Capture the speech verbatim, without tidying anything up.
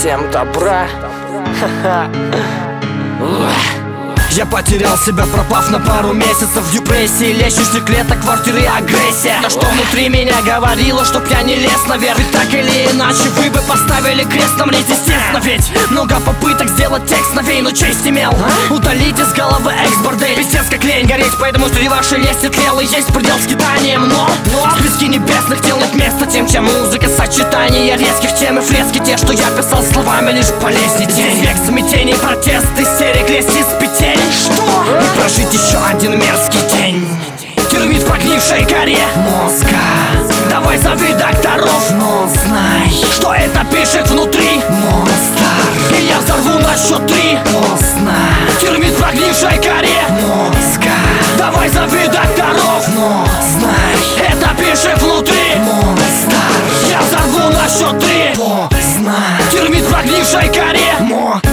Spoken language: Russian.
Всем добра. Я потерял себя, пропав на пару месяцев в депрессии, лечащей клеток, квартиры и агрессия. То, что внутри меня говорило, чтоб я не лез наверх. Ведь так или иначе вы бы поставили крест на мне, естественно. Ведь много попыток сделать текст новей, но честь имел удалить из головы экс-бордель. Пиздец как лень гореть, поэтому среди вашей лести тлел. И есть предел скитанием, но, но в списке небесных дел нет места тем, чем музыка, сочетание резких тем и фрески. Те, что я писал словами, лишь болезни день. Век смятений, протест, истерик, лезть из петель. Что? И прожить еще один мерзкий день. Термит в прогнившей коре мозга. Давай зови докторов, но знай, что это пишет внутри монстр. И я взорву на счет три. Поздно. Термит в прогнившей коре мозга. Давай зови докторов, но знай, это пишет внутри монстр. Я взорву на счет три. Поздно. Термит в прогнившей коре мозга.